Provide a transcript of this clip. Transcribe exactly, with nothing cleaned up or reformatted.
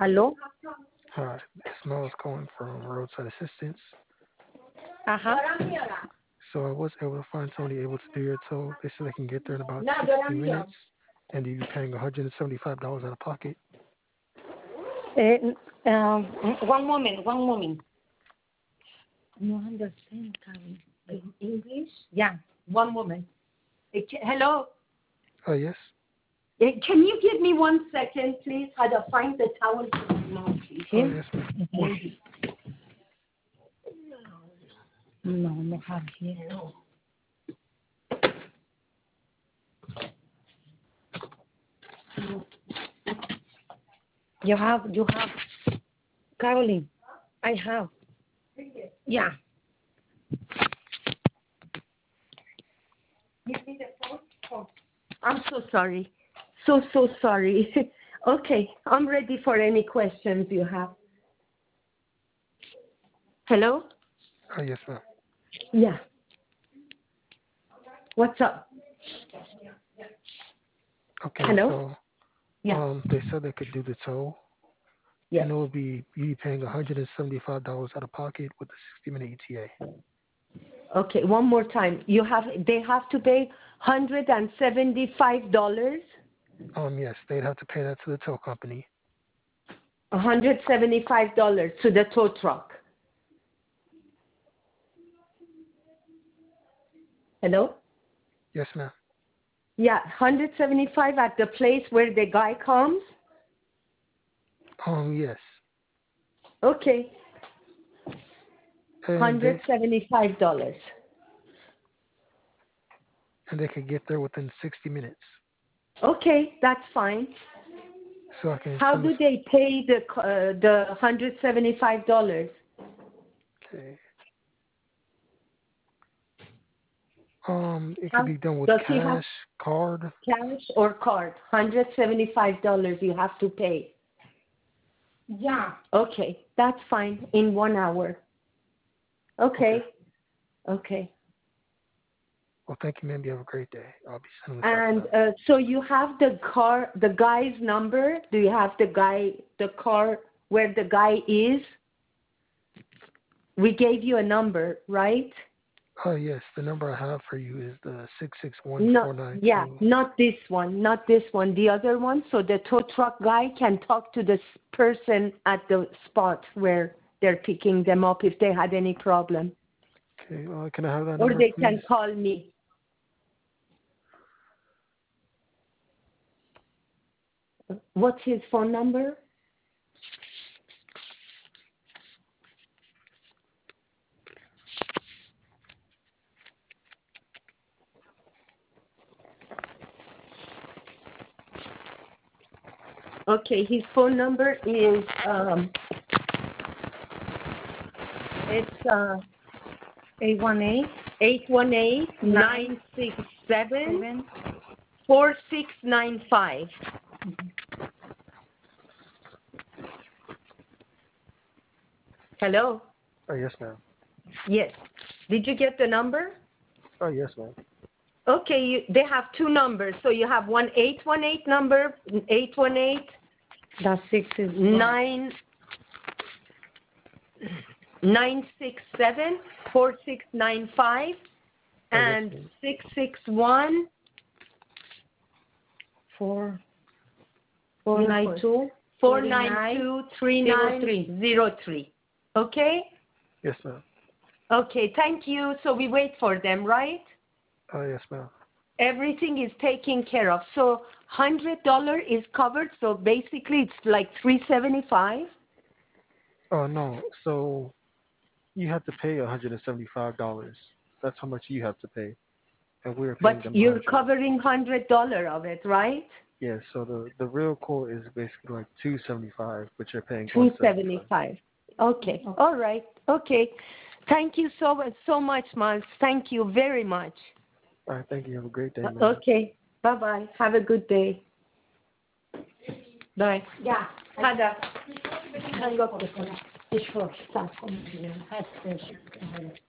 Aló. Hi, this Mel is calling from Roadside Assistance. Ajá. So I was able to find somebody able to do your tow. They said they can get there in about sixty minutes, and you'd be paying one hundred seventy-five dollars out of pocket. Eh, um, one moment, one moment. No understand, Karen. In English? Yeah, one moment. Eh, ca- hello? Oh, yes? Eh, can you give me one second, please? How to find the towel for my mouth, please? Oh, yes, ma'am. Lady. No, no have here. No. You have, you have. Caroline, I have. Yeah. Give me the phone. Oh, I'm so sorry. So, so sorry. Okay, I'm ready for any questions you have. Hello? Oh, yes, ma'am. Yeah. What's up? Okay, Hello? so Yeah. um, they said they could do the tow, Yes. and it would be you'd be paying one hundred seventy-five dollars out of pocket with the sixty-minute E T A. Okay, one more time. You have they have to pay one hundred seventy-five dollars. Um, yes, they'd have to pay that to the tow company. one hundred seventy-five dollars to the tow truck. Hello? Yes, ma'am. Yeah, one hundred seventy-five at the place where the guy comes. Um, yes. Okay, And they one hundred seventy-five dollars. and they could get there within sixty minutes. Okay, that's fine. So I can How send this. do they pay the uh, the one hundred seventy-five dollars? Okay. Um, it could How be done with does he have cash, card. cash or card? one hundred seventy-five dollars you have to pay. Yeah. Okay, that's fine. In one hour. Okay. Okay. Okay. Well, thank you, ma'am. You have a great day. I'll be sending this And out to them. uh, so you have the car, the guy's number? Do you have the guy, the car where the guy is? We gave you a number, right? Oh, yes. The number I have for you is the six six one No, four nine yeah, two. not this one, not this one, the other one. So the tow truck guy can talk to this person at the spot where they're picking them up if they had any problem. Okay. Uh, can I have that Or number, they please? can call me. What's his phone number? Okay, his phone number is um it's uh eight one eight eight one eight nine six seven four six nine five. Hello? Oh, yes, ma'am. Yes. Did you get the number? Oh, yes, ma'am. Okay, you, they have two numbers. So you have one eight one eight number, eight one eight. That's six is nine nine six seven four six nine five Oh, yes, and ma'am. six six one four four nine two four nine two three nine zero three. Okay? Yes, ma'am. Okay, thank you. So we wait for them, right? Oh, yes, ma'am. Everything is taken care of. So one hundred dollars is covered, so basically it's like three seventy-five. Oh, no. So you have to pay one hundred seventy-five dollars. That's how much you have to pay. And we're But paying them you're one hundred dollars. covering one hundred dollars of it, right? Yeah, so the, the real quote is basically like two seventy-five, but you're paying one two seventy-five. seventy-five. Okay. All right. Okay. Thank you so so much, Miles. Thank you very much. All right, thank you. Have a great day, Uh, man. Okay. Bye-bye. Have a good day. Bye. Yeah. Hada. Hang up the phone.